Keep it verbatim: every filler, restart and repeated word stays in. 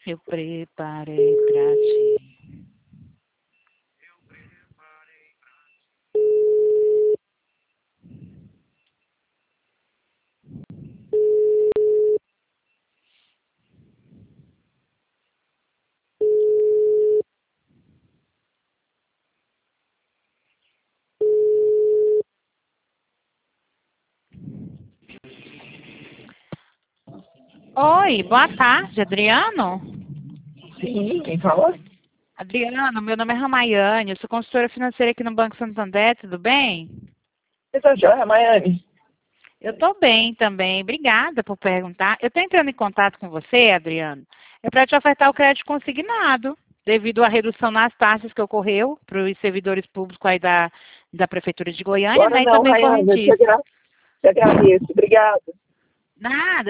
Eu preparei pra ti. Oi, boa tarde, Adriano. Sim, quem fala? Adriano, meu nome é Ramayane, eu sou consultora financeira aqui no Banco Santander, tudo bem? Você tá joia, Maiane? Eu estou bem também, obrigada por perguntar. Eu estou entrando em contato com você, Adriano, é para te ofertar o crédito consignado, devido à redução nas taxas que ocorreu para os servidores públicos aí da, da Prefeitura de Goiânia, Agora né, e não, também Maiane, eu te, correntistas. agra te agradeço. Obrigada. Nada.